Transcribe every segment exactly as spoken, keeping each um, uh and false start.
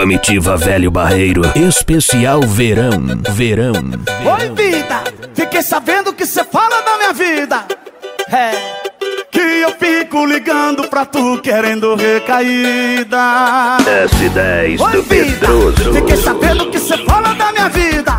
Comitiva Velho Barreiro, especial verão, verão. Oi, vida, fiquei sabendo que cê fala da minha vida. É, que eu fico ligando pra tu querendo recaída. S dez Oi, do vida, Pedroso. fiquei sabendo que cê fala da minha vida.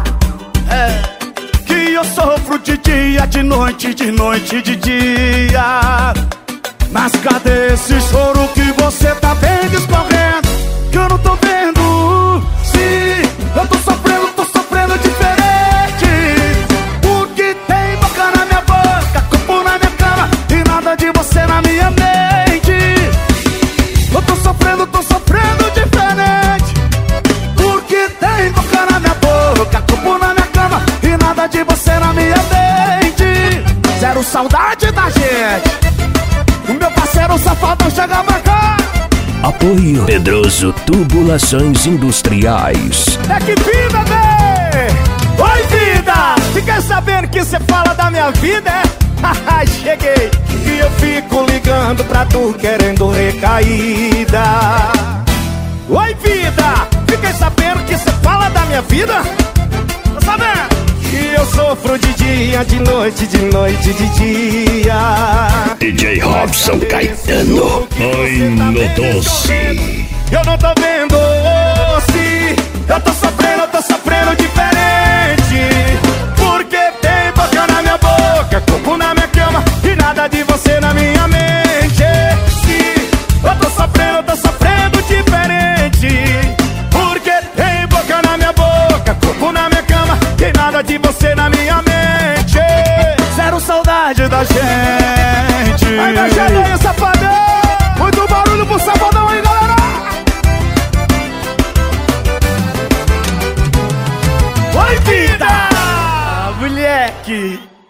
É, que eu sofro de dia, de noite, de noite, de dia. Mas cadê esse choro que você tá bem discorrendo? Que eu não tô vendo. Sim, eu tô sofrendo, tô sofrendo diferente. Porque tem boca na minha boca, corpo na minha cama e nada de você na minha mente. Eu tô sofrendo, tô sofrendo diferente. Porque tem boca na minha boca, corpo na minha cama e nada de você na minha mente. Zero saudade da gente. O meu parceiro safadão chega pra cá. Apoio Pedroso Tubulações Industriais. É que vida, bebê! Oi, vida! Fiquei sabendo que cê fala da minha vida, é? Haha, cheguei! E eu fico ligando pra tu querendo recaída. Oi, vida! Fiquei sabendo que cê fala da minha vida. Tá sabendo? E eu sofro de dia, de noite, de noite, de dia. D J Robson Caetano, oi no doce. Eu não tô vendo se eu tô sofrendo, eu tô sofrendo diferente. Porque tem boca na minha boca, corpo na minha cama e nada de você na minha mente. Se eu tô sofrendo, eu tô sofrendo diferente. Porque tem boca na minha boca, corpo na minha cama e nada de você na minha mente. Zero saudade da gente. Aí, meu aí, safadão. Muito barulho pro safadão aí, galera. Oi, vida! Moleque!